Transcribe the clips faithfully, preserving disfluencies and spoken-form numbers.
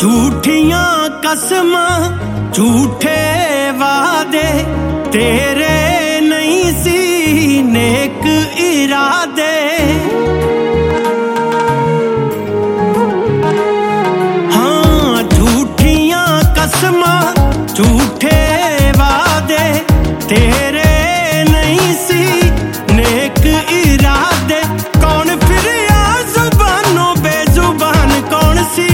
झूठियां कसमां झूठे वादे तेरे नहीं सी नेक इरादे। हाँ झूठियां कसमां झूठे वादे तेरे नहीं सी नेक इरादे। कौन फिर आ जुबानों बेजुबान कौन सी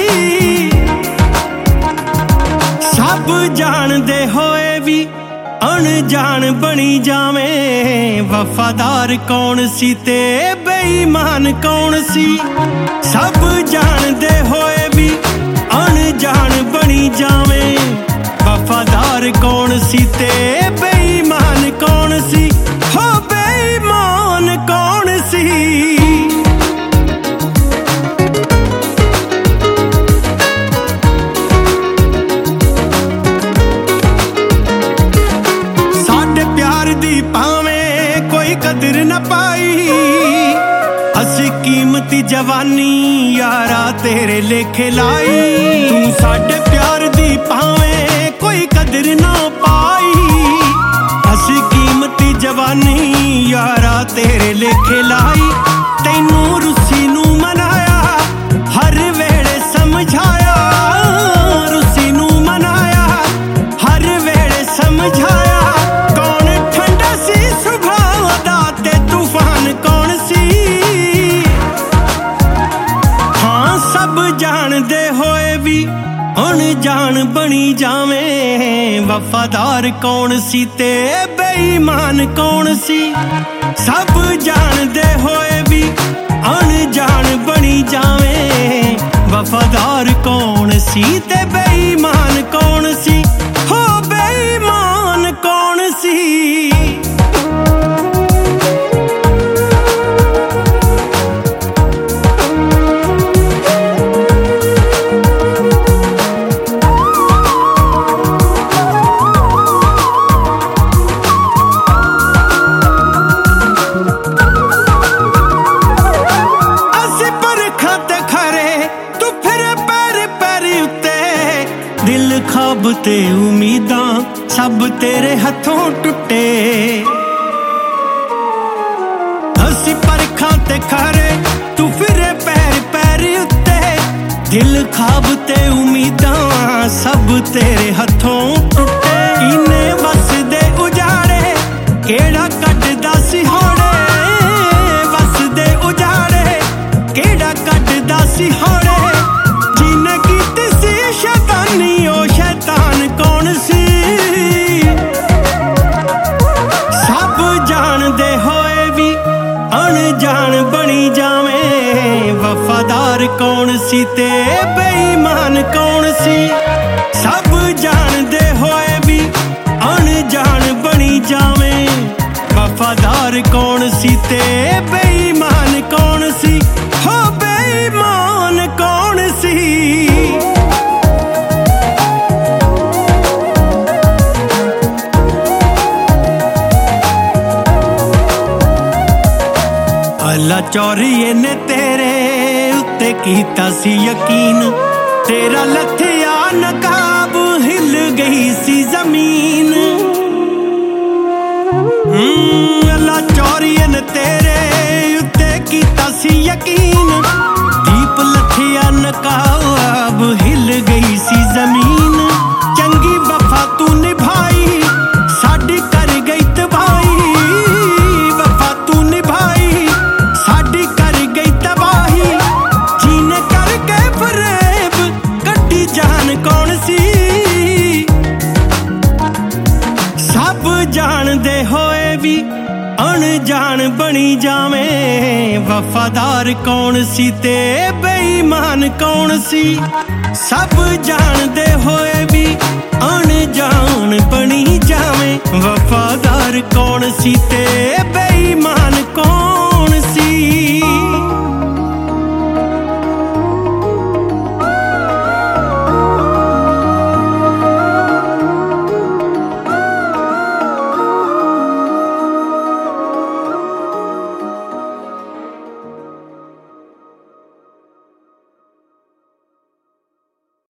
सब जानदे होए भी अनजान बनी जावें। वफादार कौन सी ते बेईमान कौन सी सब जानदे होए भी अनजान बनी जावें। वफादार कौन सी ते बेईमान कौन सी हो बेईमान कौन सी। कदर न पाई असी कीमती जवानी यारा तेरे लेखे लाई। तू साडे प्यार दी भावें कोई कदर न पाई असी कीमती जवानी यारा तेरे लेखे लाई। तैनू रुसी नू मनाया हर वेले समझाया रुसी नू मनाया हर वेले समझाया। जानदे होए भी अनजान बनी जावें। वफादार कौन सी ते बेईमान कौन सी सब जानदे होए भी अनजान बनी जावें। वफादार कौन सी ते बेईमान कौन सी हो बेईमान कौन सी। दिल ख्वाब ते उम्मीदां सब तेरे हथों टुटे। असी परखां ते खरे तू फिरे पैर पैर उत्ते। दिल ख्वाब ते उम्मीदां सब तेरे हथों टुटे। इन्ने बस दे उजाड़े केड़ा कटदा सी होड़े बस दे उजाड़े केड़ा कटदा सी होड़े। जिन्ने कीती सी शैतानी ओ शैतान कौन सी सब जानदे होए भी अनजान बनी जावें। वफादार कौन सी ते बेईमान कौन सी सब जानदे होए भी अनजान बनी जावें। वफादार कौन सी ते बेईमान कौन सी हो बेईमान कौन सी। अल्लाह चौरिए ने तेरे उत्ते कीता सी यकीन। तेरा लथिया नकाब हिल गई सी जमीन। अल्लाह चौरिए ने तेरे उत्ते कीता सी यकीन। दीप लथिया नकाब हिल गई सी जमीन। चंगी वफा तू निभाई साडी कर गई तबाही। वफा तू निभाई साडी कर गई तबाही। जीने करके फरेब कड्डी जान कौन सी सब जानदे होए भी अनजान बनी जावें। वफादार कौन सी ते बेईमान कौन सी सब जानदे होए भी अनजान बनी जावें। वफादार कौन सी ते बेईमान